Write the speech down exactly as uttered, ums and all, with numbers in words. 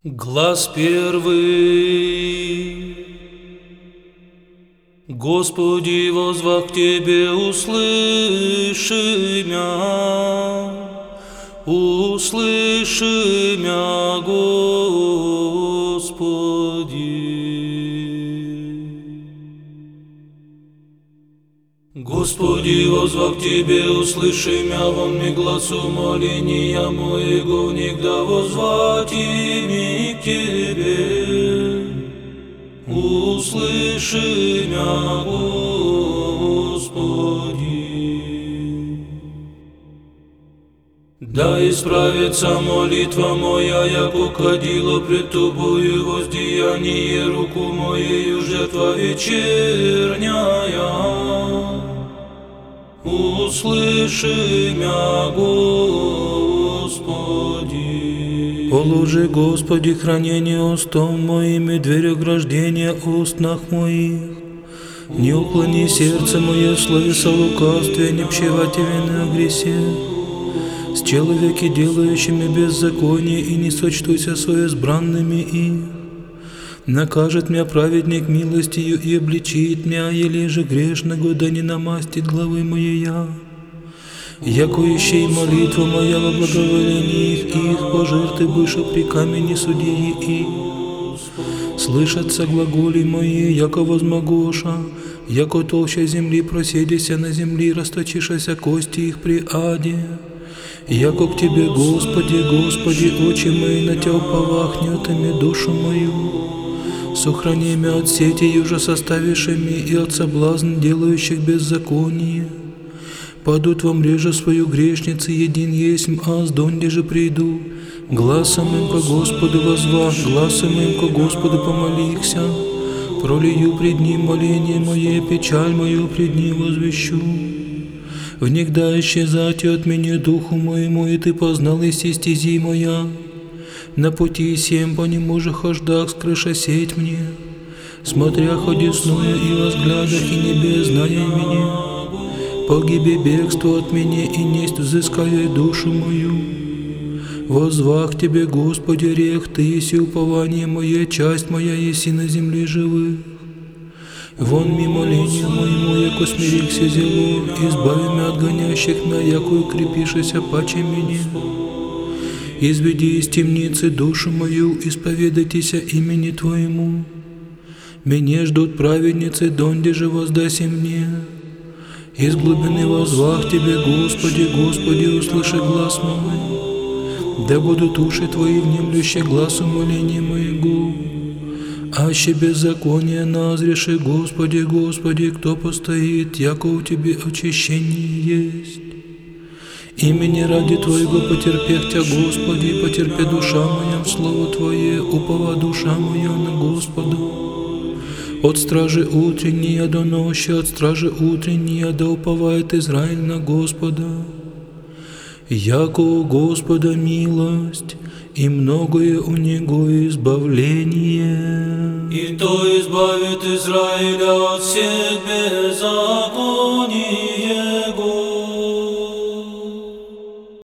Глас первый. Господи, возвах к Тебе, услыши мя, услыши мя, Господи. Господи, возвах к Тебе, услыши мя, вон ми гласу моления моего, внегда возвать ими к Тебе. Услыши мя, Господи. Да исправится молитва моя, яко кадило пред Тобою, воздеяние руку моею, жертва вечерняя. Услыши мя, Господи. Положи, Господи, хранение устом моим и дверь ограждения устнах моих. Не уклони сердце мое в словеса лукавстве, не пчевативен и гресе. С человеки, делающими беззаконие, и не сочтуся соизбранными их. Накажет мя праведник милостью и обличит мя, еле же грешного, да не намастит главы моей. Яко ищей молитва моя во благоволении их, и их пожертвы выше при камени судьи их. Слышатся глаголи мои, яко возмогоша, яко толща земли проседися на земли, расточишася кости их при аде. Яко к Тебе, Господи, Господи, очи мои на Тебя уповах, ими душу мою. Сохрани мя от сети юже составившими и от соблазн, делающих беззаконие. Падут во мреже свою грешницы, един есмь, аз донде же приду. Гласом им ко Господу возвах, гласом им ко Господу помолихся. Пролию пред Ним моление мое, печаль мою пред Ним возвещу. Внегда исчезать от меня духу моему, и Ты познал иси стези моя. На пути сем по нему же хождах скрыша сеть мне. Смотря ходесную и возглядах, и небес зная меня. Погиби бегство от меня, и несть взыская душу мою. Возвах Тебе, Господи, рех Ты, еси упование мое, часть моя еси на земле живых. Вон ми моление моему, яко смирихся зело, избави мя от гонящих мя, яко укрепишися паче меня. Изведи из темницы душу мою, исповедайтеся имени Твоему. Меня ждут праведницы, донде же воздаси мне. Из глубины возвах Тебе, Господи, Господи, услыши глас мой. Да будут уши Твои внемлющие гласу моления моего. Аще беззаконие назреши, Господи, Господи, кто постоит, яко у Тебе очищение есть. Имени ради Твоего потерпех Тя, Господи, потерпи душа моя в слово Твое, упова душа моя на Господа. От стражи утренней до ночи, от стражи утренней да уповает Израиль на Господа. Яко у Господа милость, и многое у Него избавление. И то избавит Израиля от всех беззаконий.